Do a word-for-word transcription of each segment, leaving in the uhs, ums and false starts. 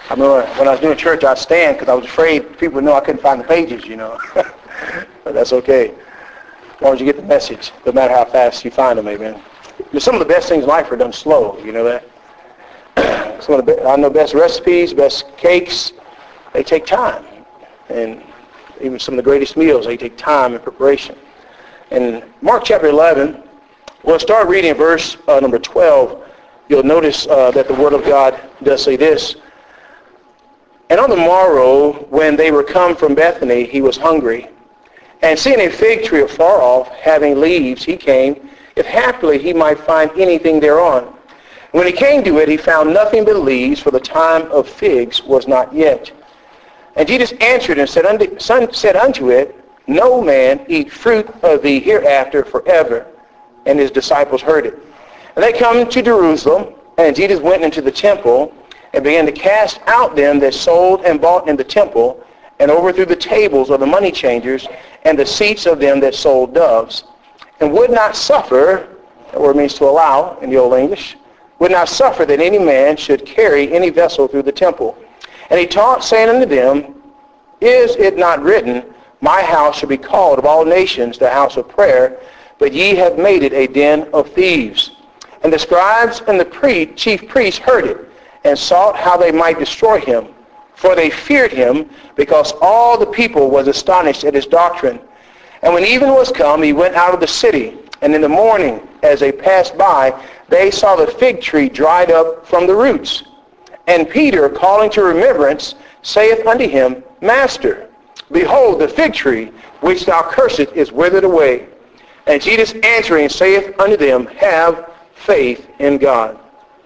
I remember when I was doing church, I'd stand because I was afraid people would know I couldn't find the pages, you know. But that's okay. As long as you get the message, no matter how fast you find them, amen. But some of the best things in life are done slow, you know that? Some of the, I know best recipes, best cakes, they take time. And even some of the greatest meals, they take time and preparation. In Mark chapter eleven, we'll start reading verse uh, number twelve. You'll notice uh, that the Word of God does say this. And on the morrow, when they were come from Bethany, he was hungry. And seeing a fig tree afar off, having leaves, he came, if haply he might find anything thereon. When he came to it, he found nothing but leaves, for the time of figs was not yet. And Jesus answered and said unto, son, said unto it, No man eat fruit of thee hereafter forever. And his disciples heard it. And they come to Jerusalem, and Jesus went into the temple, and began to cast out them that sold and bought in the temple, and overthrew the tables of the money changers, and the seats of them that sold doves, and would not suffer, that word means to allow in the Old English, would not suffer that any man should carry any vessel through the temple. And he taught, saying unto them, Is it not written, My house shall be called of all nations the house of prayer, but ye have made it a den of thieves? And the scribes and the pre- chief priests heard it, and sought how they might destroy him. For they feared him, because all the people was astonished at his doctrine. And when even was come, he went out of the city. And in the morning, as they passed by, they saw the fig tree dried up from the roots. And Peter, calling to remembrance, saith unto him, Master, behold, the fig tree which thou cursest is withered away. And Jesus answering saith unto them, Have faith in God.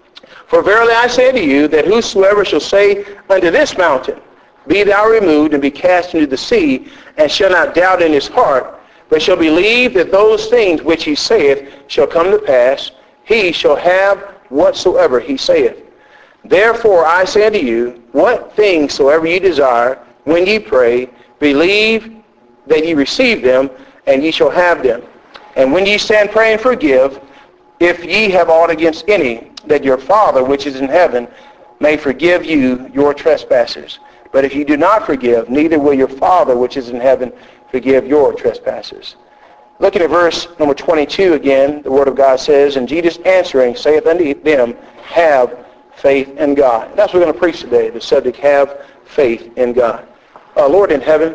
For verily I say unto you, that whosoever shall say unto this mountain, Be thou removed, and be cast into the sea, and shall not doubt in his heart, but shall believe that those things which he saith shall come to pass, he shall have whatsoever he saith. Therefore I say unto you, what things soever ye desire, when ye pray, believe that ye receive them, and ye shall have them. And when ye stand praying, forgive, if ye have aught against any, that your Father which is in heaven may forgive you your trespasses. But if you do not forgive, neither will your Father which is in heaven forgive your trespasses. Looking at verse number twenty-two again, the Word of God says, And Jesus answering saith unto them, Have faith in God. That's what we're going to preach today, the subject, Have faith in God. Uh, Lord in heaven,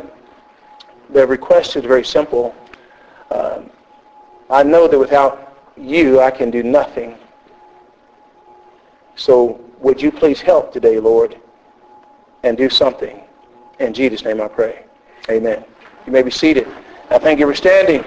the request is very simple. Uh, I know that without you I can do nothing. So would you please help today, Lord, and do something. In Jesus' name I pray. Amen. You may be seated. I thank you for standing.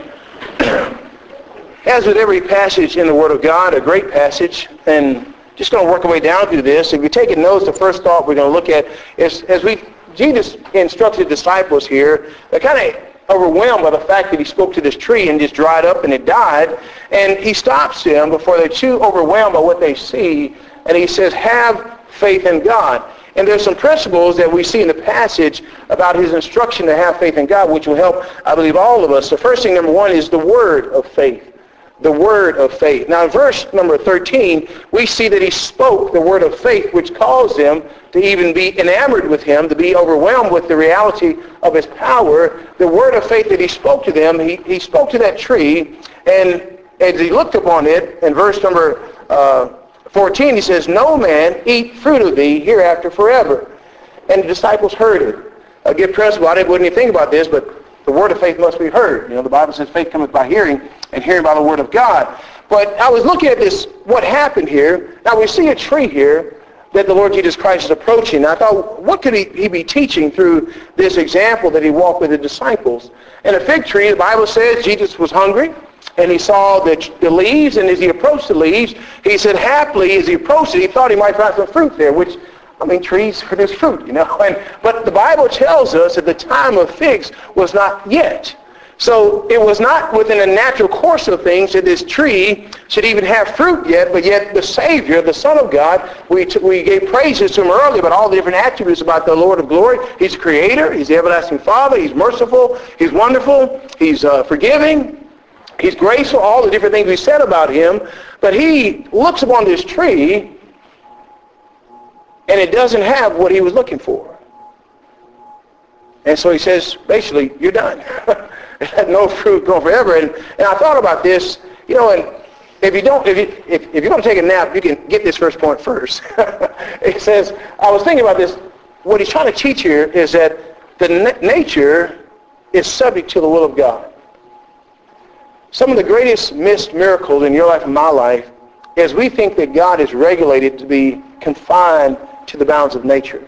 As with every passage in the Word of God, a great passage, and just going to work our way down through this. If you're taking notes, the first thought we're going to look at is, as we, Jesus instructed disciples here, they're kind of overwhelmed by the fact that he spoke to this tree and just dried up and it died. And he stops them before they're too overwhelmed by what they see. And he says, have faith in God. And there's some principles that we see in the passage about his instruction to have faith in God, which will help, I believe, all of us. The first thing, number one, is the word of faith. The word of faith. Now, in verse number thirteen, we see that he spoke the word of faith, which caused them to even be enamored with him, to be overwhelmed with the reality of his power. The word of faith that he spoke to them, he, he spoke to that tree, and as he looked upon it, in verse number uh, fourteen, he says, no man eat fruit of thee hereafter forever. And the disciples heard it. A good principle, I didn't, wouldn't even think about this, but the word of faith must be heard. You know, the Bible says faith cometh by hearing, and hearing by the word of God. But I was looking at this, what happened here. Now we see a tree here that the Lord Jesus Christ is approaching. I thought, what could he, he be teaching through this example that he walked with the disciples? And a fig tree, the Bible says Jesus was hungry, and he saw the, the leaves, and as he approached the leaves, he said, happily, as he approached it, he thought he might find some fruit there, which, I mean, trees produce fruit, you know. And, but the Bible tells us that the time of figs was not yet. So it was not within a natural course of things that this tree should even have fruit yet, but yet the Savior, the Son of God, we, t- we gave praises to him earlier about all the different attributes about the Lord of glory. He's Creator, he's the everlasting Father, he's merciful, he's wonderful, he's uh, forgiving, he's graceful, all the different things we said about him. But he looks upon this tree, and and it doesn't have what he was looking for. And so he says, basically, you're done. It had no fruit growing forever. And, and I thought about this, you know, and if you don't, if, you, if, if you're going to take a nap, you can get this first point first. It says, I was thinking about this, what he's trying to teach here is that the na- nature is subject to the will of God. Some of the greatest missed miracles in your life and my life is we think that God is regulated to be confined to the bounds of nature.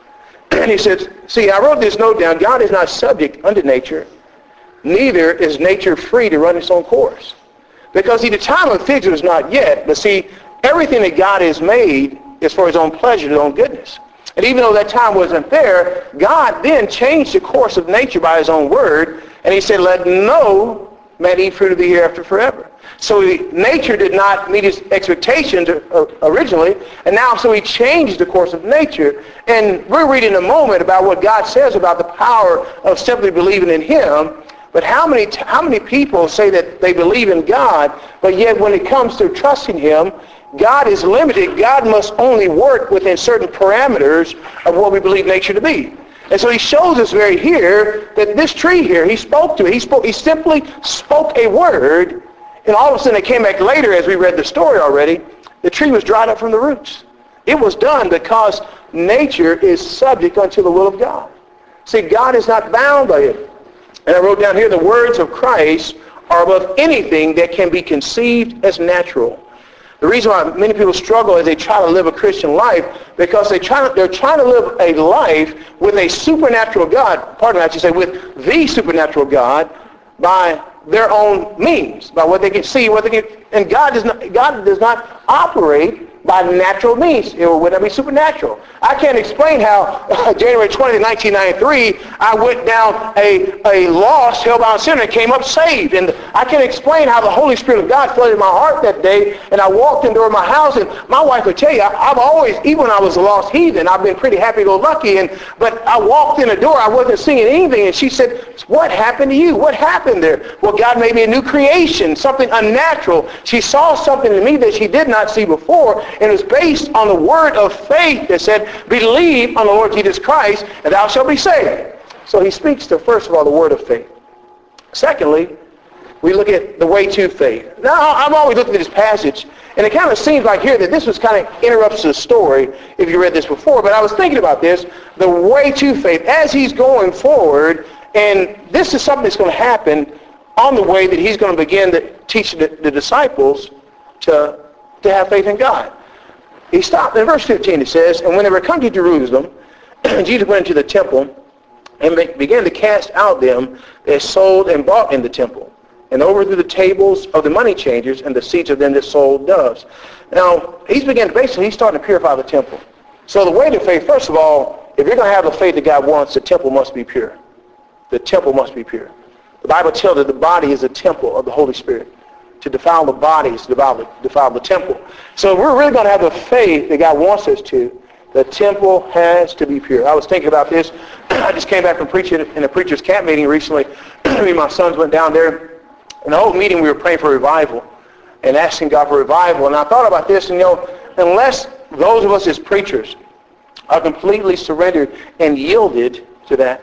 And he says, see, I wrote this note down, God is not subject unto nature, neither is nature free to run its own course. Because see, the time of figs was not yet, but see, everything that God has made is for his own pleasure, his own goodness. And even though that time wasn't there, God then changed the course of nature by his own word, and he said, let no man eat fruit of the hereafter forever. So nature did not meet his expectations originally, and now so he changed the course of nature. And we're reading in a moment about what God says about the power of simply believing in him. But how many how many people say that they believe in God, but yet when it comes to trusting him, God is limited. God must only work within certain parameters of what we believe nature to be. And so he shows us very here that this tree here, he spoke to it. He spoke. He simply spoke a word, and all of a sudden it came back later as we read the story already. The tree was dried up from the roots. It was done because nature is subject unto the will of God. See, God is not bound by it. And I wrote down here, the words of Christ are above anything that can be conceived as natural. The reason why many people struggle is they try to live a Christian life because they try, they're trying to live a life with a supernatural God, pardon me, I should say, with the supernatural God by their own means, by what they can see, what they can, and God does not, God does not operate by natural means. It would not be supernatural. I can't explain how uh, January twentieth, nineteen ninety-three, I went down a, a lost, hell-bound sinner and came up saved. And I can't explain how the Holy Spirit of God flooded my heart that day, and I walked into my house, and my wife would tell you, I, I've always, even when I was a lost heathen, I've been pretty happy-go-lucky, and but I walked in the door, I wasn't singing anything, and she said, what happened to you? What happened there? Well, God made me a new creation, something unnatural. She saw something in me that she did not see before, and it was based on the word of faith that said, believe on the Lord Jesus Christ, and thou shalt be saved. So he speaks to, first of all, the word of faith. Secondly, we look at the way to faith. Now, I've always looked at this passage, and it kind of seems like here that this was kind of interrupts the story if you read this before, but I was thinking about this, the way to faith, as he's going forward, and this is something that's going to happen on the way that he's going to begin to teach the, the disciples to, to have faith in God. He stopped in verse fifteen, it says, and when they were come to Jerusalem, Jesus went into the temple and began to cast out them that sold and bought in the temple, and overthrew the tables of the money changers and the seats of them that sold doves. Now, he's beginning to, basically, he's starting to purify the temple. So the way to faith, first of all, if you're going to have the faith that God wants, the temple must be pure. The temple must be pure. The Bible tells that the body is a temple of the Holy Spirit. To defile the body is to defile the, defile the temple. So if we're really going to have the faith that God wants us to, the temple has to be pure. I was thinking about this. I just came back from preaching in a preacher's camp meeting recently. Me and my sons went down there. In the whole meeting we were praying for revival and asking God for revival. And I thought about this, and you know, unless those of us as preachers are completely surrendered and yielded to that,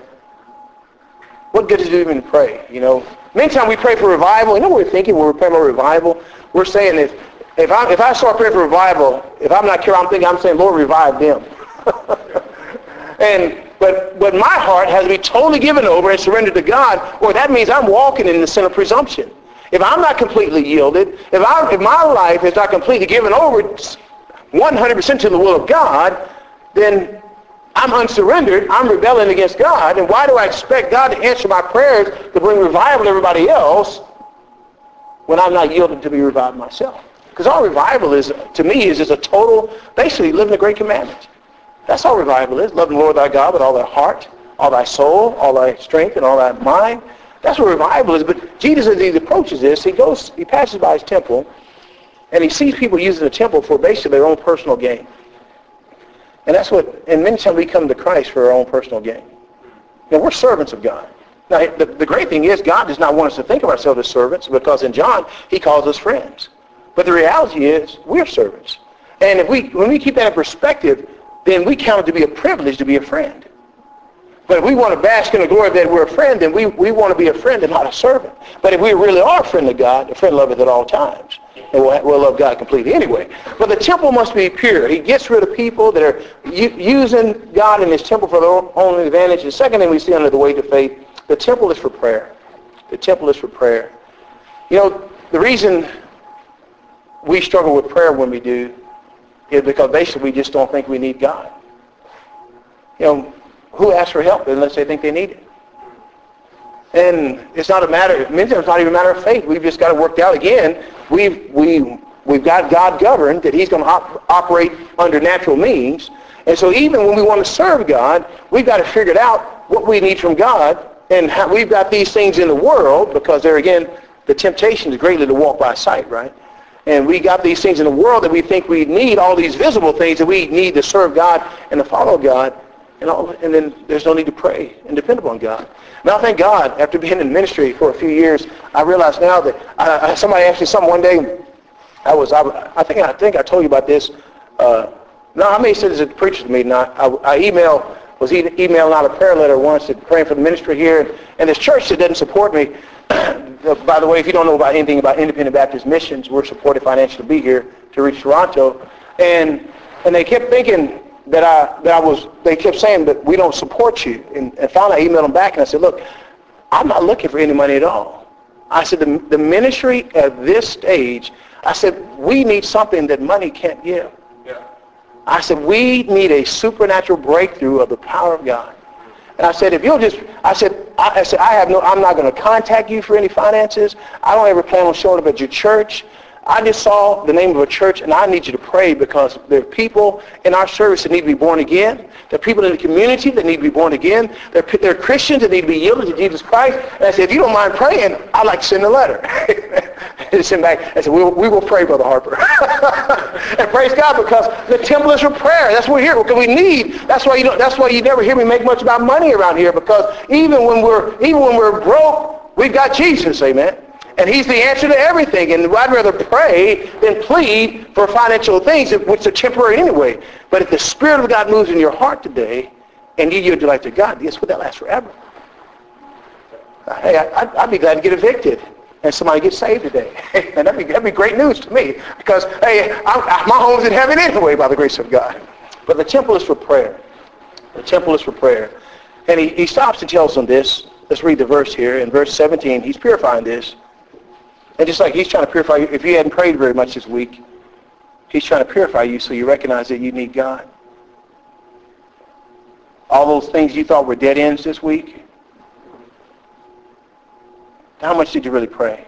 what good does it even pray? You know, many times we pray for revival. You know what we're thinking when we're praying about revival? We're saying if if I if I start praying for revival, if I'm not careful, I'm thinking I'm saying, Lord, revive them. and but but my heart has to be totally given over and surrendered to God, or that means I'm walking in the sin of presumption. If I'm not completely yielded, if I if my life is not completely given over one hundred percent to the will of God, then I'm unsurrendered, I'm rebelling against God, and why do I expect God to answer my prayers to bring revival to everybody else when I'm not yielded to be revived myself? Because all revival is, to me, is just a total, basically living the great commandments. That's all revival is, loving the Lord thy God with all thy heart, all thy soul, all thy strength, and all thy mind. That's what revival is. But Jesus, as he approaches this, he goes, he passes by his temple, and he sees people using the temple for basically their own personal gain. And that's what, and many times we come to Christ for our own personal gain. You know, we're servants of God. Now, the, the great thing is God does not want us to think of ourselves as servants, because in John, he calls us friends. But the reality is we're servants. And if we, when we keep that in perspective, then we count it to be a privilege to be a friend. But if we want to bask in the glory that we're a friend, then we, we want to be a friend and not a servant. But if we really are a friend of God, a friend loveth at all times. And we'll, we'll love God completely anyway. But the temple must be pure. He gets rid of people that are u- using God in his temple for their own, own advantage. The second thing we see under the weight of faith, the temple is for prayer. The temple is for prayer. You know, the reason we struggle with prayer when we do is because basically we just don't think we need God. You know, who asks for help unless they think they need it? And it's not a matter, many times it's not even a matter of faith. We've just got it worked out. Again, we've, we, we've got God governed, that he's going to op- operate under natural means. And so even when we want to serve God, we've got to figure out what we need from God. And how, we've got these things in the world, because there again, the temptation is greatly to walk by sight, right? And we got these things in the world that we think we need, all these visible things that we need to serve God and to follow God. And, all, and then there's no need to pray and depend upon God. Now, thank God, after being in ministry for a few years, I realize now that I, I, somebody asked me something one day. I was, I, I think, I think I told you about this. Uh, no, I may have said this at the preacher's meeting. I, I, I email, was e- emailing out a prayer letter once, and praying for the ministry here, and, and this church that doesn't support me. By the way, if you don't know about anything about Independent Baptist Missions, we're supported financially to be here to reach Toronto, and and they kept thinking that I that I was. They kept saying that we don't support you, and, and finally I emailed them back and I said, look, I'm not looking for any money at all. I said the the ministry at this stage, I said we need something that money can't give. Yeah. I said we need a supernatural breakthrough of the power of God. And I said, if you'll just, I said, I, I said, I have no, I'm not going to contact you for any finances. I don't ever plan on showing up at your church. I just saw the name of a church, and I need you to pray, because there are people in our service that need to be born again. There are people in the community that need to be born again. There are, there are Christians that need to be yielded to Jesus Christ. And I said, if you don't mind praying, I'd like to send a letter. And send back. I said, we will, we will pray, Brother Harper. And praise God, because the temple is for prayer. That's what we're here, because we need. That's why you don't, that's why you never hear me make much about money around here, because even when we're even when we're broke, we've got Jesus. Amen. And he's the answer to everything. And I'd rather pray than plead for financial things, which are temporary anyway. But if the Spirit of God moves in your heart today, and you yield your life to God, guess what? That lasts forever. Hey, I'd, I'd be glad to get evicted and somebody get saved today. And that'd be, that'd be great news to me, because, hey, I, my home's in heaven anyway by the grace of God. But the temple is for prayer. The temple is for prayer. And he, he stops and tells them this. Let's read the verse here. In verse seventeen, he's purifying this. And just like he's trying to purify you, if you hadn't prayed very much this week, he's trying to purify you so you recognize that you need God. All those things you thought were dead ends this week, how much did you really pray?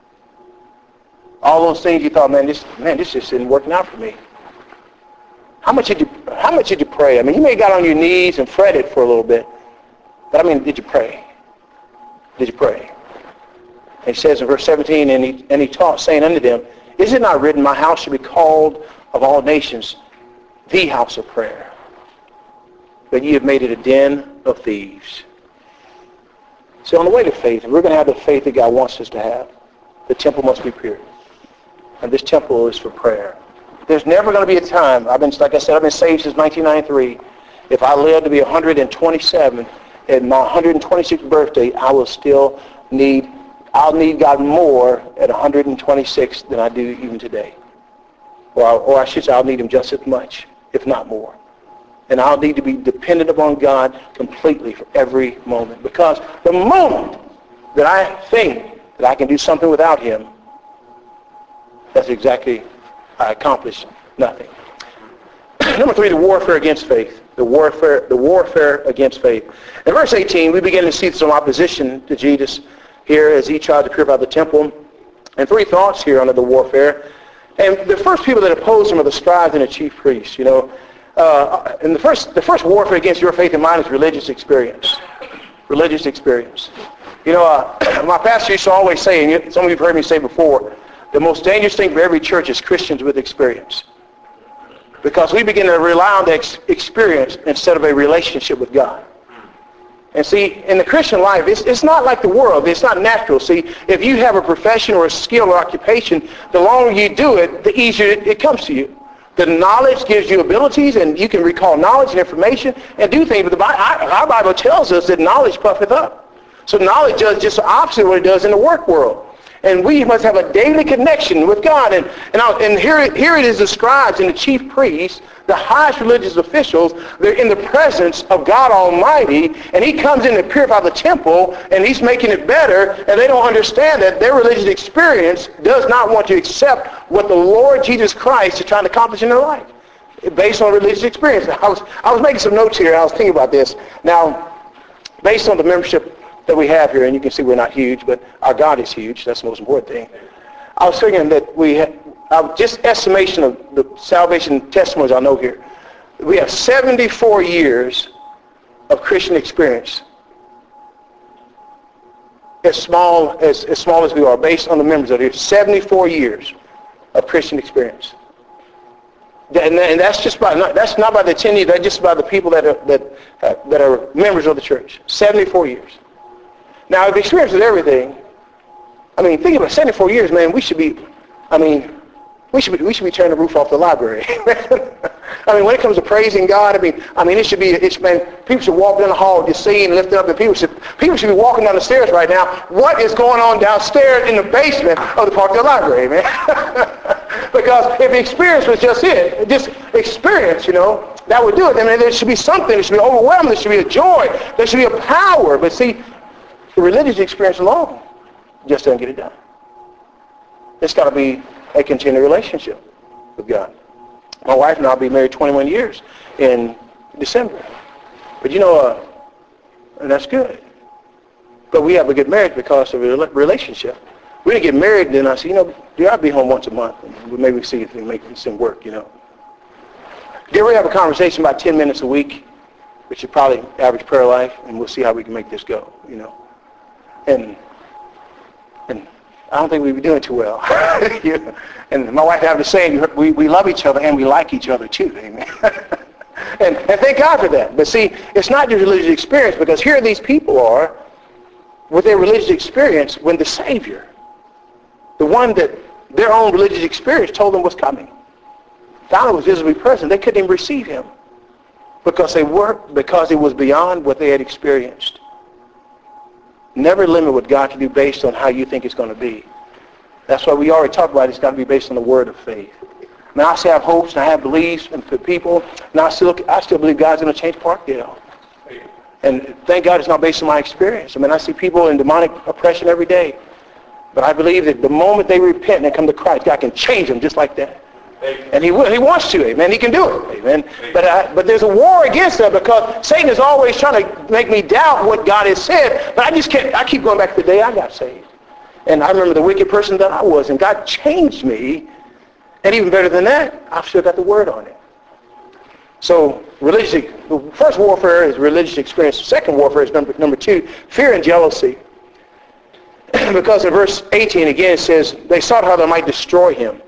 All those things you thought, man, this man, this just isn't working out for me. How much did you how much did you pray? I mean, you may have got on your knees and fretted for a little bit, but I mean, did you pray? Did you pray? And he says in verse seventeen, and he, and he taught, saying unto them, is it not written, my house shall be called of all nations the house of prayer? But ye have made it a den of thieves. So on the way to faith, we're going to have the faith that God wants us to have. The temple must be pure. And this temple is for prayer. There's never going to be a time, I've been, like I said, I've been saved since nineteen ninety-three. If I live to be one hundred twenty-seven, at my one hundred twenty-sixth birthday, I will still need I'll need God more at one hundred twenty-six than I do even today. Or, I, or I should say I'll need him just as much, if not more. And I'll need to be dependent upon God completely for every moment. Because the moment that I think that I can do something without him, that's exactly, I accomplish nothing. Number three, the warfare against faith. The warfare, the warfare against faith. In verse eighteen, we begin to see some opposition to Jesus here as he tried to purify the temple. And three thoughts here under the warfare. And the first people that oppose him are the scribes and the chief priests. You know, uh, and the first, the first warfare against your faith and mine is religious experience. Religious experience. You know, uh, my pastor used to always say, and you, some of you have heard me say before, the most dangerous thing for every church is Christians with experience. Because we begin to rely on the ex- experience instead of a relationship with God. And see, in the Christian life, it's, it's not like the world. It's not natural. See, if you have a profession or a skill or occupation, the longer you do it, the easier it, it comes to you. The knowledge gives you abilities, and you can recall knowledge and information and do things. But the Bible, our Bible tells us that knowledge puffeth up. So knowledge does just the opposite of what it does in the work world. And we must have a daily connection with God. And and, I, and here, it, here it is described in the chief priests, the highest religious officials. They're in the presence of God Almighty, and he comes in to purify the temple, and he's making it better, and they don't understand that their religious experience does not want to accept what the Lord Jesus Christ is trying to accomplish in their life based on religious experience. I was, I was making some notes here, and I was thinking about this. Now, based on the membership that we have here, and you can see we're not huge, but our God is huge. That's the most important thing. I was figuring that we had, uh, just estimation of the salvation testimonies I know here, we have seventy-four years of Christian experience. As small as, as small as we are, based on the members of here, seventy-four years of Christian experience. And, and that's just by not, that's not by the attendees, that's just by the people that are, that, uh, that are members of the church. seventy-four years. Now, if experience is everything, I mean, think about seventy-four years, man, we should be, I mean, we should be, we should be turning the roof off the library. I mean, when it comes to praising God, I mean, I mean, it should be, it's, man, people should walk down the hall just singing and lifting up, and people should, people should be walking down the stairs right now. What is going on downstairs in the basement of the Parkdale Library, man? Because if experience was just it, just experience, you know, that would do it. I mean, there should be something. There should be overwhelming. There should be a joy. There should be a power. But see, the religious experience alone just doesn't get it done. It's got to be a continued relationship with God. My wife and I will be married twenty-one years in December. But you know, uh, and that's good. But we have a good marriage because of a relationship. We didn't get married, and then I said, you know, dear, I'll be home once a month. And maybe see if we can make this thing work, you know. Dear, we have a conversation about ten minutes a week, which is probably average prayer life, and we'll see how we can make this go, you know. And and I don't think we'd be doing too well. And my wife and I have the saying, we, we love each other and we like each other too. Amen. and, and thank God for that. But see, it's not just religious experience, because here these people are with their religious experience when the Savior, the one that their own religious experience told them was coming, God was visibly present. They couldn't even receive him because they were because it was beyond what they had experienced. Never limit what God can do based on how you think it's going to be. That's why we already talked about it. It's got to be based on the word of faith. I mean, I still have hopes and I have beliefs and for people, and I still I still believe God's going to change Parkdale. And thank God it's not based on my experience. I mean, I see people in demonic oppression every day. But I believe that the moment they repent and they come to Christ, God can change them just like that. Amen. And he will. He wants to. Amen. He can do it. Amen. Amen. But I, but there's a war against that, because Satan is always trying to make me doubt what God has said. But I just can't. I keep going back to the day I got saved. And I remember the wicked person that I was. And God changed me. And even better than that, I've still got the word on it. So religious, the first warfare is religious experience. The second warfare is number, number two, fear and jealousy. Because in verse eighteen again it says, they sought how they might destroy him.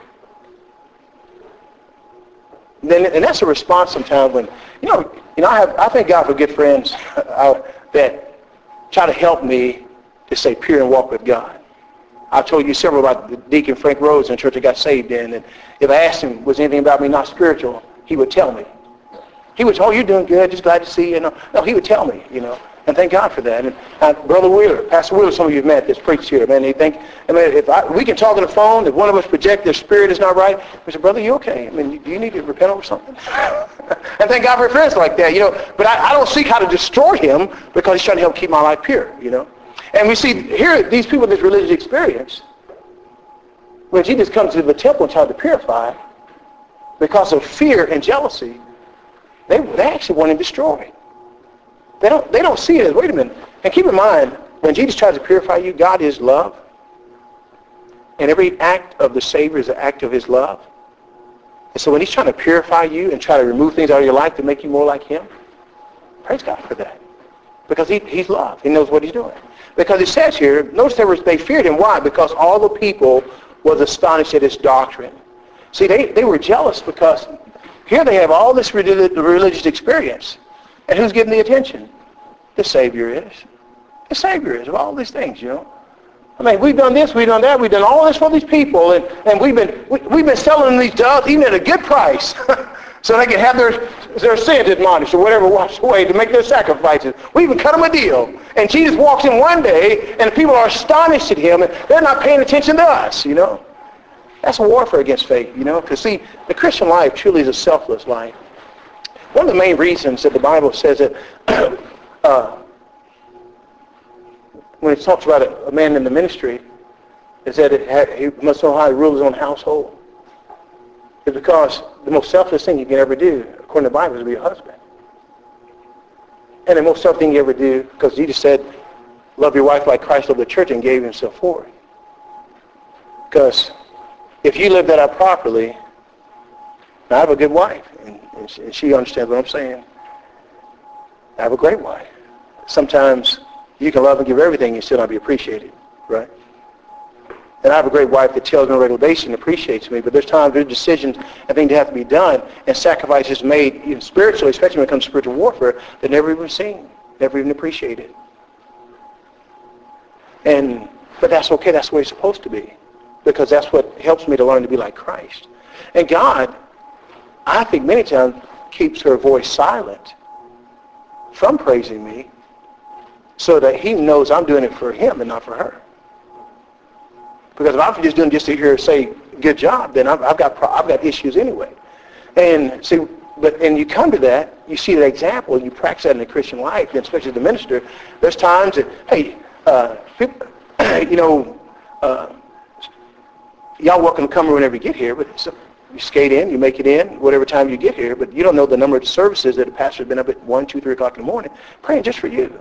Then, and that's a response sometimes when, you know, you know, I have, I thank God for good friends uh, that try to help me to stay pure and walk with God. I've told you several about the Deacon Frank Rhodes in the church I got saved in, and if I asked him, was anything about me not spiritual, he would tell me. He would say, oh, you're doing good, just glad to see you. No, no, he would tell me, you know, and thank God for that. And uh, Brother Wheeler, Pastor Wheeler, some of you have met that's preached here, man. They think, I mean, if I, we can talk on the phone, if one of us project their spirit is not right, we say, brother, you okay? I mean, do you need to repent over something? And thank God for friends like that, you know. But I, I don't seek how to destroy him, because he's trying to help keep my life pure, you know. And we see here, these people with this religious experience, when Jesus comes to the temple and tries to purify, because of fear and jealousy, they, they actually want him destroyed. They don't, they don't see it as, wait a minute. And keep in mind, when Jesus tries to purify you, God is love. And every act of the Savior is an act of his love. And so when he's trying to purify you and try to remove things out of your life to make you more like him, praise God for that. Because he, he's love. He knows what he's doing. Because it says here, notice they, were, they feared him. Why? Because all the people was astonished at his doctrine. See, they, they were jealous because here they have all this religious experience. And who's getting the attention? The Savior is. The Savior is of all these things, you know. I mean, we've done this, we've done that, we've done all this for these people, and, and we've been we, we've been selling them these doves even at a good price, so they can have their their sins admonished or whatever washed away to make their sacrifices. We even cut them a deal. And Jesus walks in one day, and the people are astonished at him, and they're not paying attention to us, you know. That's a warfare against faith, you know, because see, the Christian life truly is a selfless life. One of the main reasons that the Bible says that uh, when it talks about a, a man in the ministry, is that it ha- he must know how to rule his own household. It's because the most selfless thing you can ever do, according to the Bible, is to be a husband. And the most selfless thing you ever do, because Jesus said, love your wife like Christ loved the church and gave himself for it. Because if you live that out properly, I have a good wife, and, and she understands what I'm saying. I have a great wife. Sometimes you can love and give everything and still not be appreciated, right? And I have a great wife that tells me on a regular basis and appreciates me, but there's times there's decisions and things that have to be done and sacrifices made, even spiritually, especially when it comes to spiritual warfare, that never even seen, never even appreciated. And but that's okay, that's the way it's supposed to be. Because that's what helps me to learn to be like Christ. And God, I think many times, keeps her voice silent from praising me so that he knows I'm doing it for him and not for her. Because if I'm just doing just to hear her say, good job, then I've, I've got I've got issues anyway. And see, but and you come to that, you see that example, and you practice that in the Christian life, and especially the minister. There's times that, hey, uh, people, you know, uh, y'all welcome to come whenever you get here, but so you skate in, you make it in, whatever time you get here, but you don't know the number of services that a pastor has been up at one, two, three o'clock in the morning praying just for you.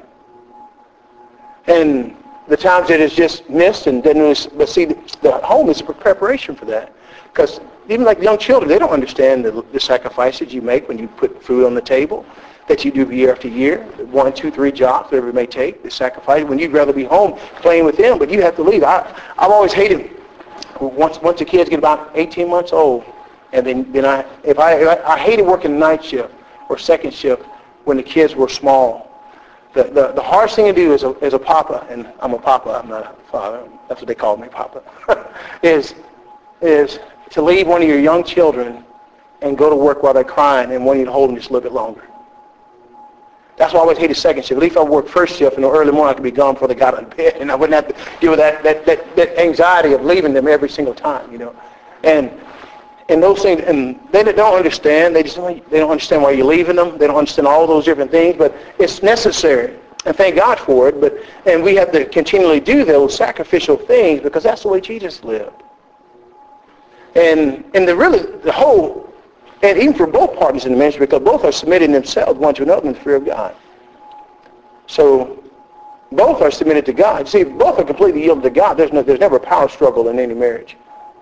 And the times that it's just missed and didn't really, but see, the, the home is a preparation for that. Because even like young children, they don't understand the, the sacrifices you make when you put food on the table, that you do year after year, one, two, three jobs, whatever it may take, the sacrifice, when you'd rather be home playing with them, but you have to leave. I, I've always hated, once once the kids get about eighteen months old, and then, then I, if I, if I, I hated working night shift or second shift when the kids were small. The, the, the hardest thing to do as a, as a papa, and I'm a papa, I'm not a father, that's what they call me, papa, is, is to leave one of your young children and go to work while they're crying and want you to hold them just a little bit longer. That's why I always hated second shift. At least if I worked first shift in the early morning, I could be gone before they got out of bed, and I wouldn't have to deal with that, that, that, that anxiety of leaving them every single time, you know. And and those things, and they don't understand. They just they don't understand why you're leaving them. They don't understand all those different things, but it's necessary, and thank God for it. But and we have to continually do those sacrificial things because that's the way Jesus lived. And and the really the whole, and even for both parties in the ministry, because both are submitting themselves one to another in the fear of God. So both are submitted to God. See, both are completely yielded to God. There's no, there's never a power struggle in any marriage.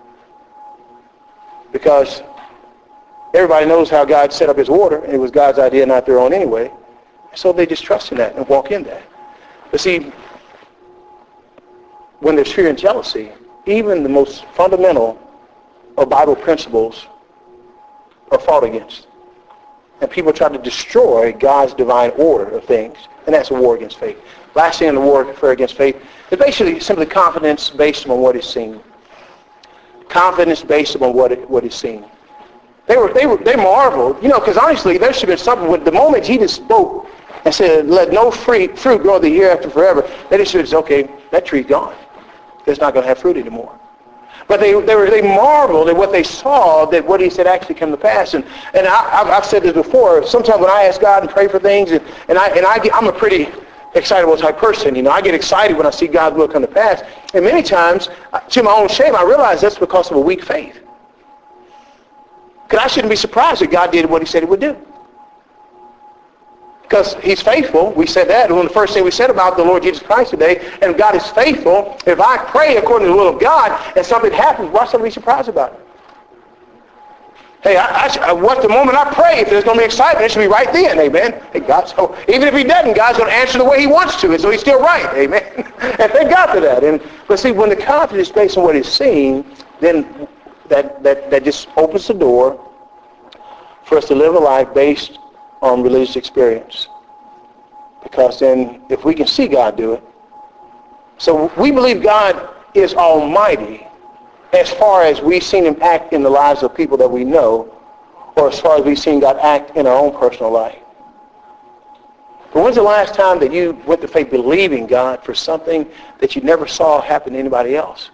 Because everybody knows how God set up his order, and it was God's idea, not their own anyway. So they just trust in that and walk in that. But see, when there's fear and jealousy, even the most fundamental of Bible principles are fought against. And people try to destroy God's divine order of things, and that's a war against faith. Last thing in the warfare against faith is basically simply confidence based on what is seen. Confidence based upon what it, what is seen. They were they were they marveled, you know, because honestly, there should have been something. With the moment Jesus spoke and said, "Let no fruit fruit grow the year after forever," they just said, "Okay, that tree's gone. It's not going to have fruit anymore." But they they were they marveled at what they saw, that what he said actually come to pass. And and I, I've, I've said this before. Sometimes when I ask God and pray for things, and and I and I get, I'm a pretty excitable type person. You know, I get excited when I see God's will come to pass. And many times, to my own shame, I realize that's because of a weak faith. Because I shouldn't be surprised that God did what he said he would do. Because he's faithful. We said that. And one of the first things we said about the Lord Jesus Christ today, and God is faithful. If I pray according to the will of God and something happens, why should I be surprised about it? Hey, I, I, what the moment I pray, if there's going to be excitement, it should be right then, amen. Hey, God, so even if he doesn't, God's going to answer the way he wants to, and so he's still right, amen. And thank God for that. And but see, when the confidence is based on what is seen, then that, that, that just opens the door for us to live a life based on religious experience. Because then, if we can see God do it, So we believe God is almighty as far as we've seen him act in the lives of people that we know, or as far as we've seen God act in our own personal life. But when's the last time that you went to faith believing God for something that you never saw happen to anybody else?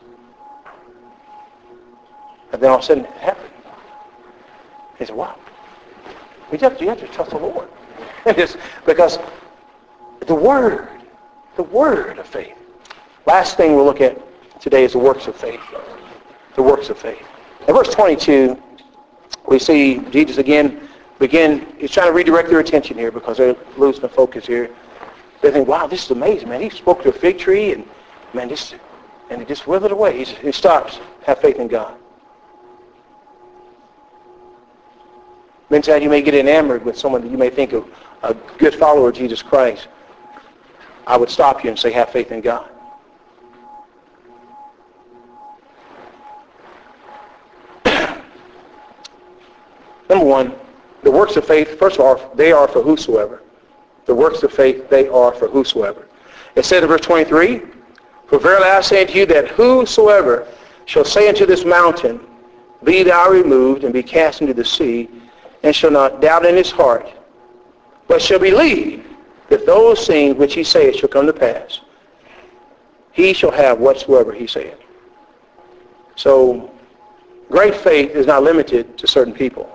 And then all of a sudden it happened. He said, wow. You have to, you have to trust the Lord. Just because the Word, the Word of faith. Last thing we'll look at today is the works of faith. The works of faith. In verse twenty-two, we see Jesus again begin, he's trying to redirect their attention here because they're losing the focus here. They think, wow, this is amazing, man. He spoke to a fig tree and, man, this, and it just withered away. He, he stops. Have faith in God. Many times you may get enamored with someone that you may think of a good follower of Jesus Christ. I would stop you and say, have faith in God. Number one, the works of faith, first of all, they are for whosoever. The works of faith, they are for whosoever. It said in verse twenty-three, for verily I say unto you that whosoever shall say unto this mountain, be thou removed and be cast into the sea, and shall not doubt in his heart, but shall believe that those things which he saith shall come to pass, he shall have whatsoever he saith. So, great faith is not limited to certain people.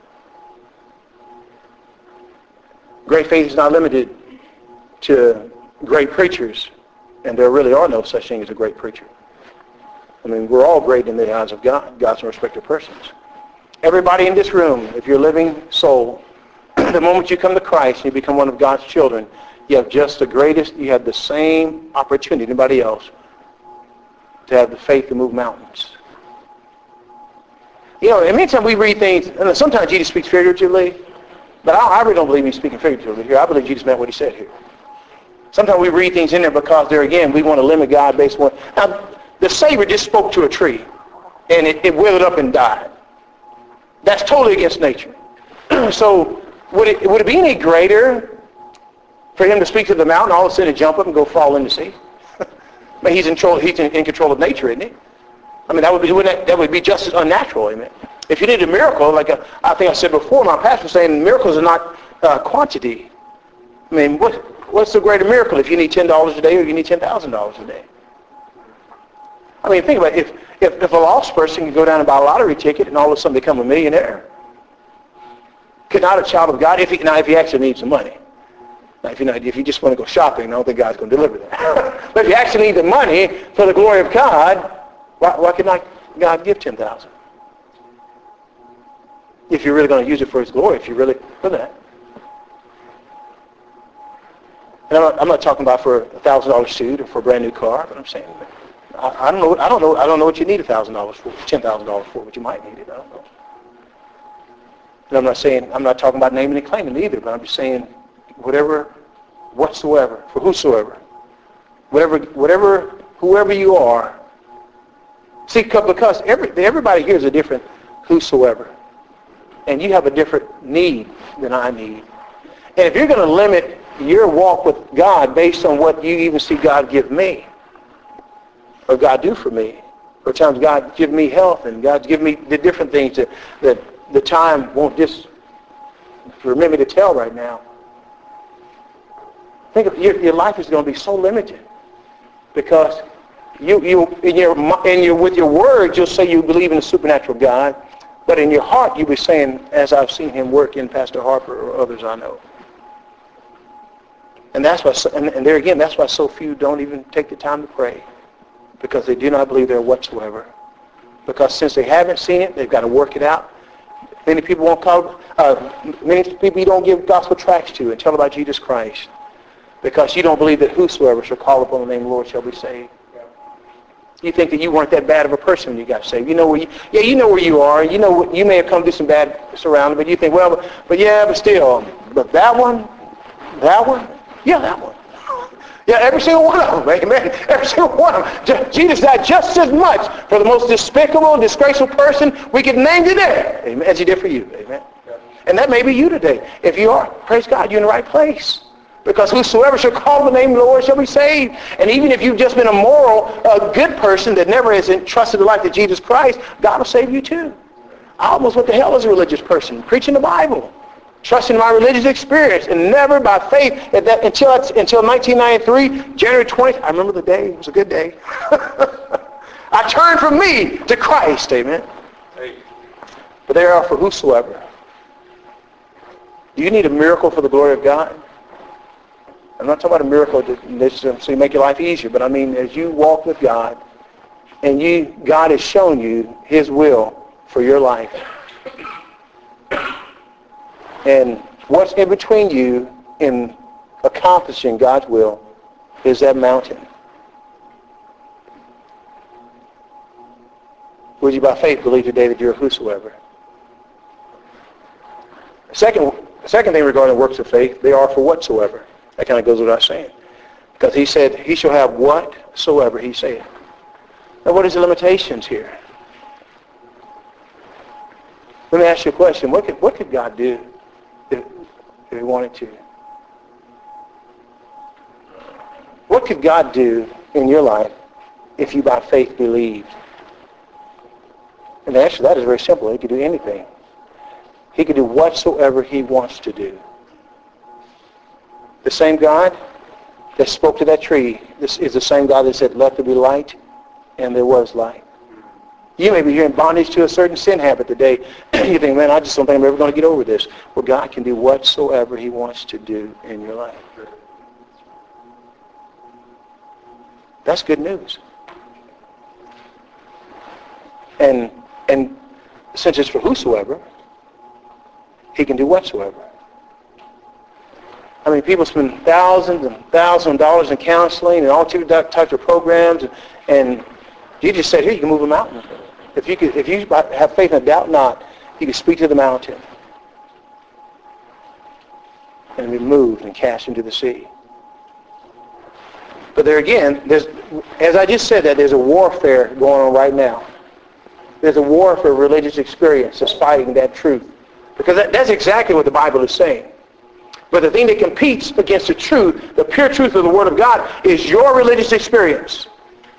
Great faith is not limited to great preachers, and there really are no such thing as a great preacher. I mean, we're all great in the eyes of God. God's no respecter of persons. Everybody in this room, if you're a living soul, the moment you come to Christ and you become one of God's children, you have just the greatest, you have the same opportunity as anybody else to have the faith to move mountains. You know, and many times we read things, and sometimes Jesus speaks figuratively, but I, I really don't believe he's speaking figuratively here. I believe Jesus meant what he said here. Sometimes we read things in there because there again, we want to limit God based on... Now, the Savior just spoke to a tree, and it, it withered up and died. That's totally against nature. So would it, would it be any greater for him to speak to the mountain, all of a sudden jump up and go fall in the sea? I mean, he's in control, he's in, in control of nature, isn't he? I mean, that would be wouldn't that, that would be just as unnatural, amen. If you need a miracle, like a, I think I said before, my pastor was saying miracles are not uh, quantity. I mean, what what's the greater miracle if you need ten dollars a day or you need ten thousand dollars a day? I mean, think about it. If, if, if a lost person can go down and buy a lottery ticket and all of a sudden become a millionaire, could not a child of God, if he, now if he actually needs the money. Now, if you, know, if you just want to go shopping, I don't think God's going to deliver that. But if you actually need the money for the glory of God, why, why could not God give ten thousand dollars? If you're really going to use it for his glory, if you really, for that. And I'm not, I'm not talking about for a thousand dollar suit or for a brand new car, but I'm saying, I, I don't know, I don't know, I don't know what you need a thousand dollars for, ten thousand dollars for, but you might need it. I don't know. And I'm not saying, I'm not talking about naming and claiming either, but I'm just saying, whatever, whatsoever, for whosoever, whatever, whatever, whoever you are. See, because every, everybody here is a different whosoever. And you have a different need than I need. And if you're going to limit your walk with God based on what you even see God give me, or God do for me, or times God give me health, and God's give me the different things that, that the time won't just permit me to tell right now. Think of your, your life is going to be so limited because you you in your in your with your words you'll say you believe in a supernatural God. But in your heart, you'll be saying, as I've seen him work in Pastor Harper or others I know. And that's why, and, and there again, that's why so few don't even take the time to pray. Because they do not believe there whatsoever. Because since they haven't seen it, they've got to work it out. Many people won't call, uh, many people you don't give gospel tracts to and tell about Jesus Christ. Because you don't believe that whosoever shall call upon the name of the Lord shall be saved. You think that you weren't that bad of a person when you got saved. You know where you, yeah, you know where you are. You know you may have come to some bad surroundings, but you think, well, but, but yeah, but still, but that one, that one, yeah, that one, yeah, every single one of them, amen. Every single one of them. Jesus died just as much for the most despicable and disgraceful person we could name today, amen, as he did for you, amen. And that may be you today. If you are, praise God, you're in the right place. Because whosoever shall call on the name of the Lord shall be saved. And even if you've just been a moral, a good person that never has entrusted the life to Jesus Christ, God will save you too. I almost went to hell as a religious person, preaching the Bible, trusting my religious experience, and never by faith at that, until until nineteen ninety-three, January twentieth. I remember the day. It was a good day. I turned from me to Christ. Amen. But they are for whosoever. Do you need a miracle for the glory of God? I'm not talking about a miracle to, so you make your life easier, but I mean as you walk with God and you God has shown you his will for your life. And what's in between you in accomplishing God's will is that mountain. Would you by faith believe today that you're a whosoever? Second, second thing regarding works of faith, they are for whatsoever. That kind of goes without saying. Because he said, he shall have whatsoever he said. Now what is the limitations here? Let me ask you a question. What could, what could God do if, if he wanted to? What could God do in your life if you by faith believed? And the answer to that is very simple. He could do anything. He could do whatsoever he wants to do. The same God that spoke to that tree, this is the same God that said, let there be light, and there was light. You may be here in bondage to a certain sin habit today. You think, man, I just don't think I'm ever going to get over this. Well, God can do whatsoever he wants to do in your life. That's good news. And and since it's for whosoever, he can do whatsoever. I mean, people spend thousands and thousands of dollars in counseling and all types of programs, and, and you just said, here, you can move a mountain. If you could, if you have faith and doubt not, you can speak to the mountain and be moved and cast into the sea. But there again, there's, as I just said that, there's a warfare going on right now. There's a war for religious experience that's fighting that truth. Because that, that's exactly what the Bible is saying. But the thing that competes against the truth, the pure truth of the Word of God, is your religious experience.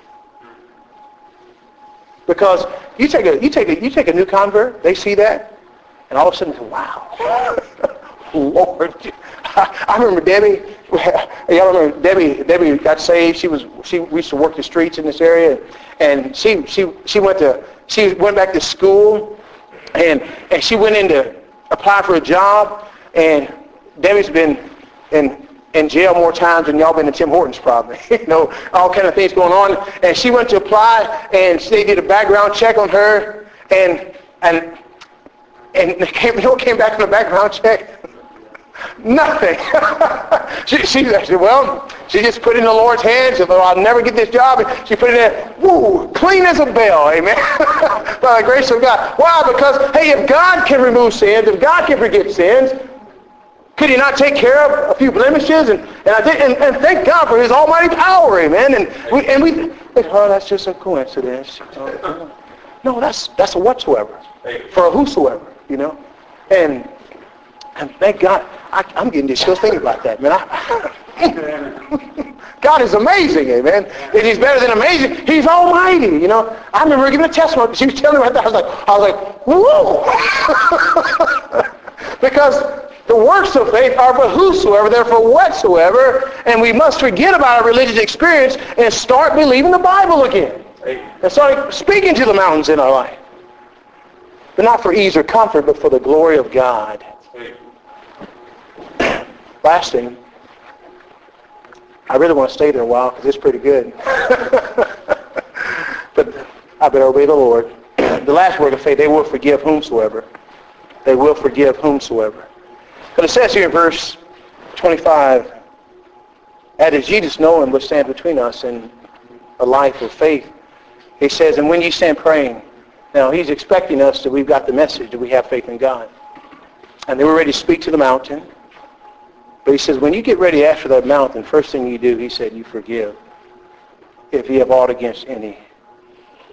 Because you take a you take a you take a new convert, they see that, and all of a sudden, wow, Lord! I, I remember Debbie. Y'all remember Debbie? Debbie got saved. She was she we used to work the streets in this area, and she she she went to she went back to school, and and she went in to apply for a job, and Debbie's been in in jail more times than y'all been in Tim Hortons probably. You know, all kind of things going on. And she went to apply, and they did a background check on her, and and and they came, you know what came back on the background check? Nothing. she, she said, well, she just put it in the Lord's hands. She thought, I'll never get this job. And she put it in, woo, clean as a bell, amen. By the grace of God. Why? Because, hey, if God can remove sins, if God can forgive sins, could he not take care of a few blemishes? And and, I did, and, and thank God for his almighty power, amen. And we, and we think, oh, that's just a coincidence. No, that's that's a whatsoever. For a whosoever, you know. And and thank God, I, I'm getting this chills thinking about that, man. I, God is amazing, amen. If he's better than amazing, he's almighty, you know. I remember her giving a testimony. She was telling me about that. I was like, I was like, whoa. Because the works of faith are for whosoever, they're for whatsoever, and we must forget about our religious experience and start believing the Bible again. And start speaking to the mountains in our life. But not for ease or comfort, but for the glory of God. Last thing, I really want to stay there a while because it's pretty good. But I better obey the Lord. The last word of faith, they will forgive whomsoever. They will forgive whomsoever. But it says here in verse twenty-five, that is Jesus knowing what stands between us and a life of faith. He says, and when you stand praying, now he's expecting us that we've got the message, that we have faith in God. And they were ready to speak to the mountain. But he says, when you get ready after that mountain, first thing you do, he said, you forgive. If you have aught against any.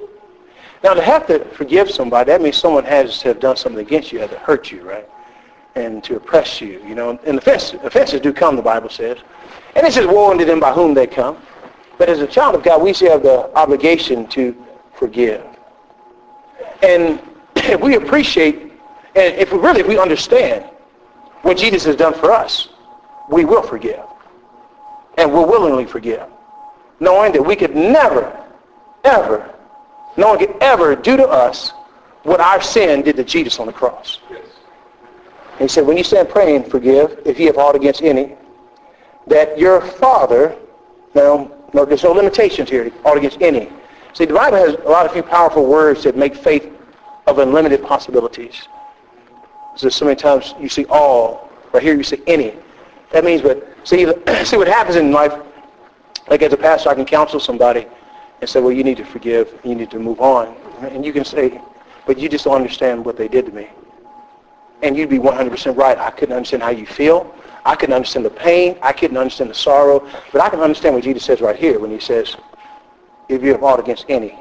Now to have to forgive somebody, that means someone has to have done something against you, had to hurt you, right? and to oppress you. You know, and offenses, offenses do come, the Bible says. And it says, woe unto them by whom they come. But as a child of God, we still have the obligation to forgive. And if we appreciate, and if we really, if we understand what Jesus has done for us, we will forgive. And we'll willingly forgive. Knowing that we could never, ever, no one could ever do to us what our sin did to Jesus on the cross. Yes. And he said, when you stand praying, forgive, if you have aught against any, that your Father, now, no, there's no limitations here, aught against any. See, the Bible has a lot of few powerful words that make faith of unlimited possibilities. So, so many times you see all, right here you see any. That means, but see, see what happens in life, like as a pastor, I can counsel somebody and say, well, you need to forgive, you need to move on. And you can say, but you just don't understand what they did to me. And you'd be one hundred percent right. I couldn't understand how you feel. I couldn't understand the pain. I couldn't understand the sorrow. But I can understand what Jesus says right here when he says, if you have aught against any.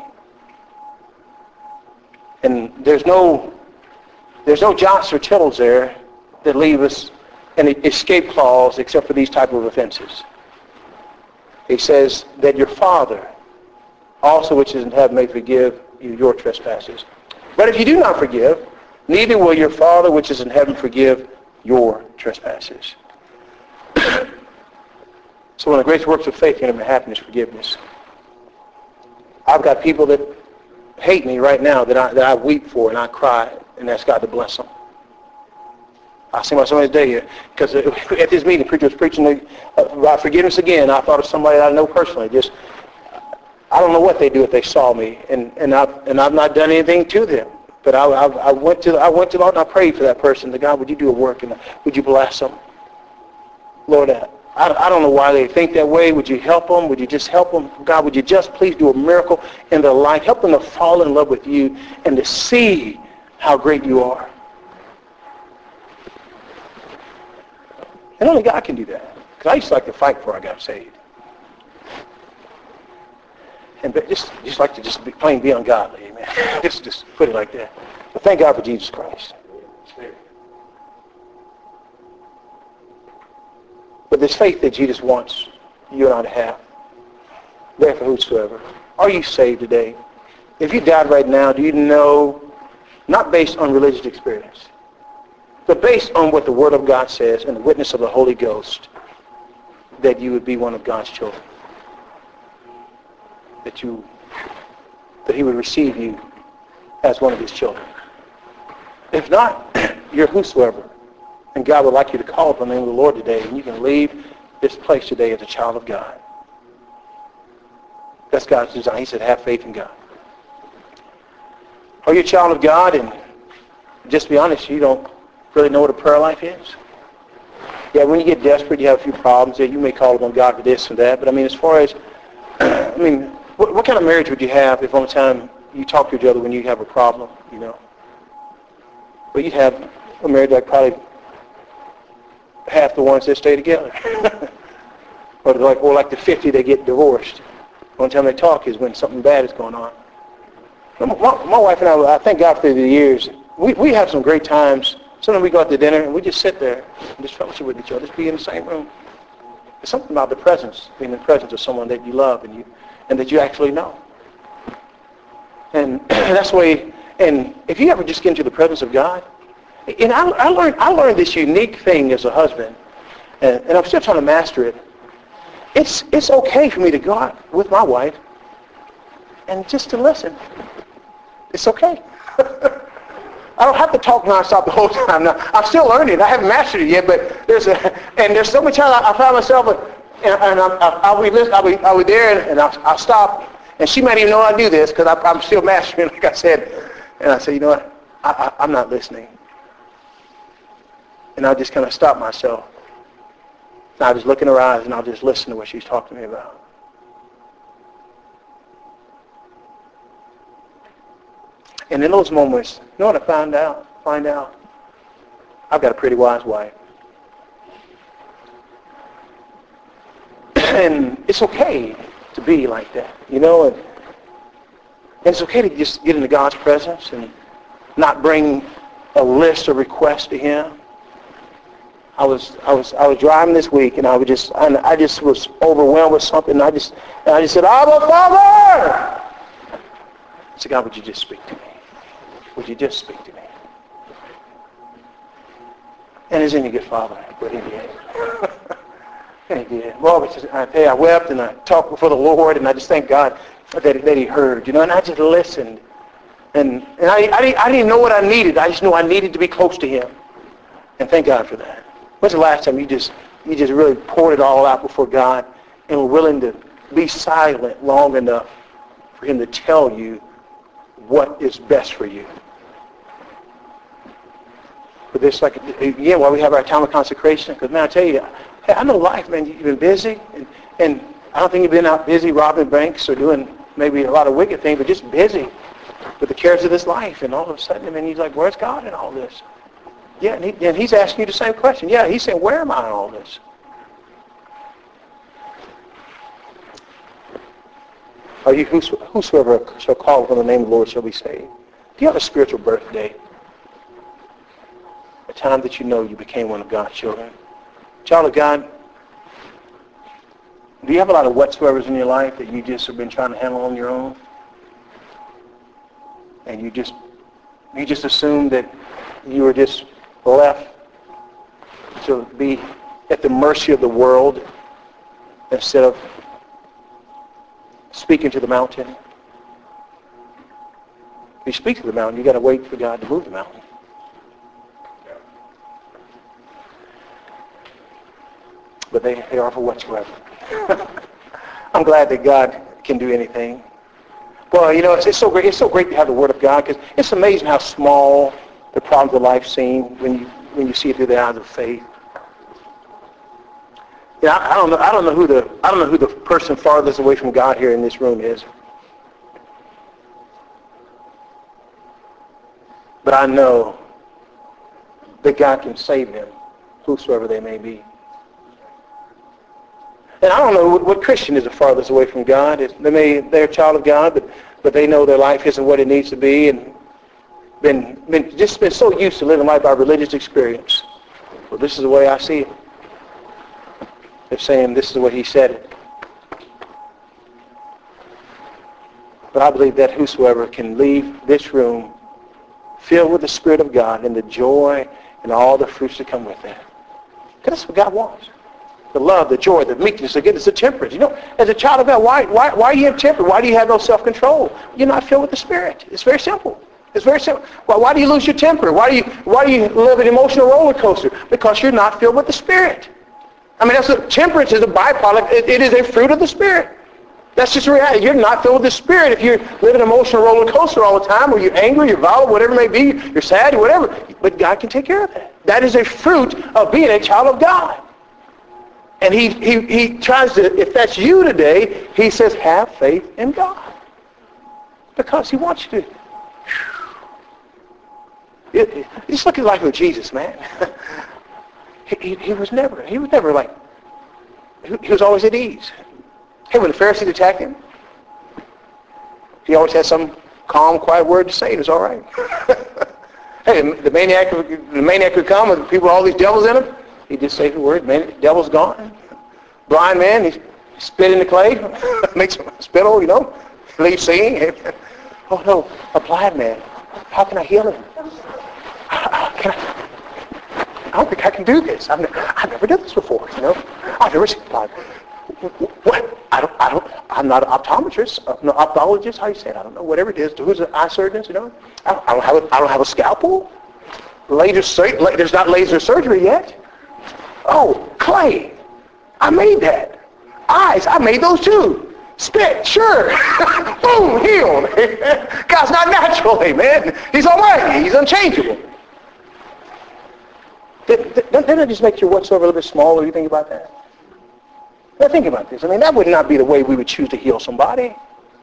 And there's no, there's no jots or tittles there that leave us an escape clause except for these type of offenses. He says that your Father also which is in heaven may forgive you your trespasses. But if you do not forgive, neither will your Father which is in heaven forgive your trespasses. So one of the greatest works of faith in happiness is forgiveness. I've got people that hate me right now that I, that I weep for and I cry and ask God to bless them. I see my somebody today because at this meeting, the preacher was preaching about forgiveness again. I thought of somebody that I know personally. Just I don't know what they do if they saw me, and and I and I've not done anything to them. But I, I, I went to I went to the Lord and I prayed for that person. The God, would you do a work and would you bless them, Lord? I, I don't know why they think that way. Would you help them? Would you just help them? God, would you just please do a miracle in their life? Help them to fall in love with you and to see how great you are. And only God can do that. Because I used to like to fight before I got saved. And just just like to just be plain be ungodly, amen. just just put it like that. But thank God for Jesus Christ. But this faith that Jesus wants you and I to have, therefore whosoever. Are you saved today? If you died right now, do you know, not based on religious experience, but based on what the Word of God says and the witness of the Holy Ghost, that you would be one of God's children? That you, that He would receive you as one of His children. If not, you're whosoever. And God would like you to call upon the name of the Lord today, and you can leave this place today as a child of God. That's God's design. He said, have faith in God. Are you a child of God? And just be honest, you don't really know what a prayer life is? Yeah, when you get desperate, you have a few problems. Yeah, you may call upon God for this and that. But I mean, as far as, I mean, what, what kind of marriage would you have if on the time you talk to each other when you have a problem, you know? Well, you'd have a marriage like probably half the ones that stay together. or like or like the fifty that get divorced. One time they talk is when something bad is going on. My, my wife and I, I thank God for the years, we, we have some great times. Sometimes we go out to dinner and we just sit there and just fellowship with each other, just be in the same room. There's something about the presence, being in the presence of someone that you love and you and that you actually know. And that's the way, and if you ever just get into the presence of God, and I, I learned I learned this unique thing as a husband, and, and I'm still trying to master it. It's it's okay for me to go out with my wife and just to listen. It's okay. I don't have to talk nonstop the whole time. Now, I'm still learning. I haven't mastered it yet, but there's a and there's so many times I, I find myself, and, and I'm, I'll be listen, I'll be I'll be there, and, and I'll, I'll stop, and she might even know I do this because I'm still mastering, like I said. And I say, you know what? I, I, I'm not listening. And I'll just kind of stop myself. And I'll just look in her eyes and I'll just listen to what she's talking to me about. And in those moments, you know what I find out? Find out? I've got a pretty wise wife. And it's okay to be like that, you know? And, and it's okay to just get into God's presence and not bring a list of requests to Him. I was I was I was driving this week, and I was just I, I just was overwhelmed with something. And I just and I just said, Abba, Father! I said, God, would you just speak to me? Would you just speak to me? And is any good Father? But he did. And he did. Well, I tell you, I wept and I talked before the Lord, and I just thank God that, that he heard, you know, and I just listened. And, and I, I, didn't, I didn't know what I needed. I just knew I needed to be close to him. And thank God for that. When's the last time you just you just really poured it all out before God and were willing to be silent long enough for him to tell you what is best for you? But this, like, again, while we have our time of consecration, because, man, I tell you, hey, I know life, man, you've been busy, and, and I don't think you've been out busy robbing banks or doing maybe a lot of wicked things, but just busy with the cares of this life. And all of a sudden, I mean, he's like, where's God in all this? Yeah, and, he, and he's asking you the same question. Yeah, he's saying, where am I in all this? Are you whosoever shall call upon the name of the Lord shall be saved? Do you have a spiritual birthday? A time that you know you became one of God's children? Child of God, do you have a lot of whatsoevers in your life that you just have been trying to handle on your own? And you just you just assume that you were just left to be at the mercy of the world instead of speaking to the mountain? If you speak to the mountain, you got to wait for God to move the mountain. But they, they are for whatsoever. I'm glad that God can do anything. Well, you know, it's, it's so great. It's so great to have the Word of God, because it's amazing how small the problems of life seem when you when you see it through the eyes of faith. Yeah, I, I don't know. I don't know who the I don't know who the person farthest away from God here in this room is. But I know that God can save them, whosoever they may be. And I don't know what, what Christian is the farthest away from God. It's, they may, they're a child of God, but, but they know their life isn't what it needs to be, and been, been just been so used to living life by religious experience. Well, this is the way I see it. They're saying this is the way he said it. But I believe that whosoever can leave this room filled with the Spirit of God and the joy and all the fruits that come with that. Because that's what God wants. The love, the joy, the meekness, the goodness, the temperance. You know, as a child of God, why, why, why are you tempered? Why do you have no self-control? You're not filled with the Spirit. It's very simple. It's very simple. Well, why do you lose your temper? Why do you why do you live an emotional roller coaster? Because you're not filled with the Spirit. I mean, that's what, temperance is a byproduct. It, it is a fruit of the Spirit. That's just reality. You're not filled with the Spirit if you're living an emotional roller coaster all the time, or you're angry, you're violent, whatever it may be, you're sad, whatever. But God can take care of that. That is a fruit of being a child of God. And he, he, he tries to, if that's you today, he says, have faith in God. Because he wants you to. It, it, just look at the life of Jesus, man. he, he, he was never, he was never like, he, he was always at ease. Hey, when the Pharisees attacked him, he always had some calm, quiet word to say. It was all right. Hey, the maniac, the maniac would come with people with all these devils in him. He just say the word, man, devil's gone. Blind man, he spit in the clay, makes him spittle, you know, leave seeing. Oh no, a blind man. How can I heal him? Can I, I don't think I can do this. I've never, I've never done this before, you know. I've never seen a blind man. What? I don't, I don't, I'm not an optometrist, uh, no, ophthalmologist, how you say it? I don't know, whatever it is. Who's an eye surgeon, you know? I don't, I don't have a, I don't have a scalpel. Laser, there's not laser surgery yet. Oh, clay. I made that. Eyes, I made those too. Spit, sure. Boom, healed. God's not natural, man. He's almighty. He's unchangeable. Doesn't that just make your whatsoever a little bit smaller? You think about that? Now think about this. I mean, that would not be the way we would choose to heal somebody.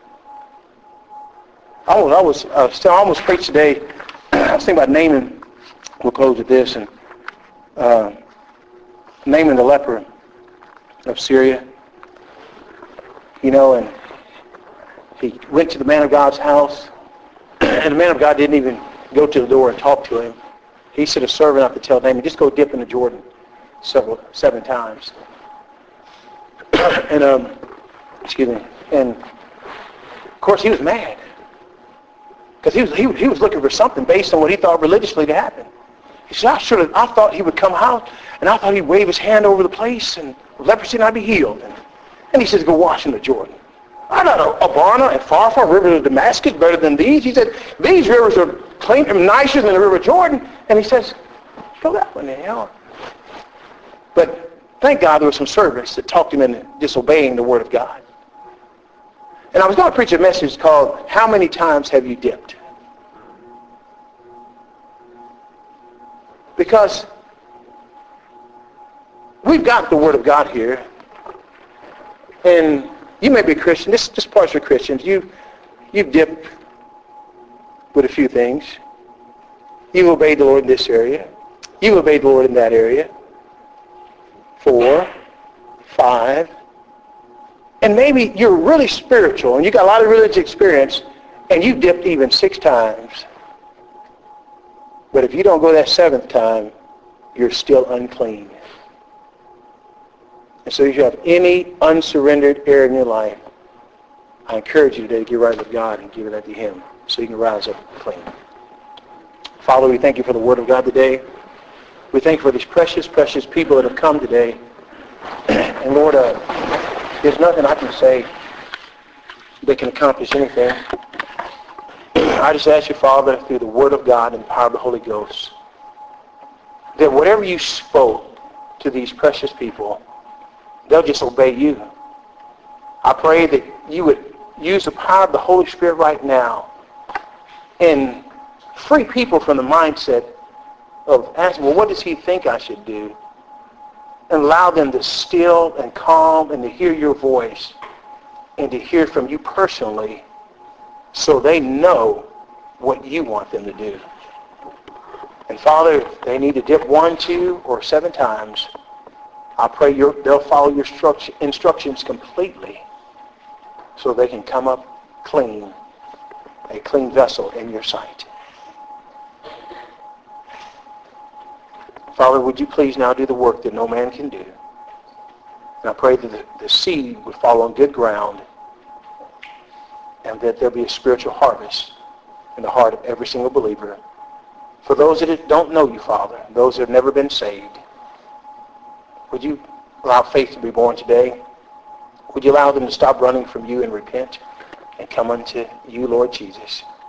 I was, I was, uh, still, I almost preached today. I was thinking about naming. We'll close with this, and uh, naming the leper of Syria. You know, and he went to the man of God's house, and the man of God didn't even go to the door and talk to him. He sent a servant out to tell Naaman, just go dip in the Jordan. several, seven times. and, um, excuse me, and of course he was mad. Because he was, he, he was looking for something based on what he thought religiously to happen. He said, I should have, I thought he would come out, and I thought he'd wave his hand over the place, and leprosy and I'd be healed. And, and he says, go wash in the Jordan. I thought Abana and Pharpar, river of Damascus, better than these. He said, these rivers are cleaner and nicer than the river Jordan. And he says, go that one in hell. But thank God there was some servants that talked him into disobeying the word of God. And I was going to preach a message called, How Many Times Have You Dipped? Because we've got the word of God here. And you may be a Christian. This, this part's for Christians. You, you've dipped with a few things. You've obeyed the Lord in this area. You've obeyed the Lord in that area. Four, five. And maybe you're really spiritual and you got a lot of religious experience and you dipped even six times. But if you don't go that seventh time, you're still unclean. And so if you have any unsurrendered area in your life, I encourage you today to get right with God and give it unto Him so you can rise up clean. Father, we thank you for the Word of God today. We thank you for these precious, precious people that have come today. And Lord, uh, there's nothing I can say that can accomplish anything. I just ask you, Father, through the Word of God and the power of the Holy Ghost, that whatever you spoke to these precious people, they'll just obey you. I pray that you would use the power of the Holy Spirit right now and free people from the mindset of asking, well, what does he think I should do? And allow them to still and calm and to hear your voice and to hear from you personally so they know what you want them to do. And Father, if they need to dip one, two, or seven times, I pray you're, they'll follow your instruct- instructions completely so they can come up clean, a clean vessel in your sight. Father, would you please now do the work that no man can do? And I pray that the, the seed would fall on good ground and that there'll be a spiritual harvest in the heart of every single believer. For those that don't know you, Father, those that have never been saved, would you allow faith to be born today? Would you allow them to stop running from you and repent and come unto you, Lord Jesus?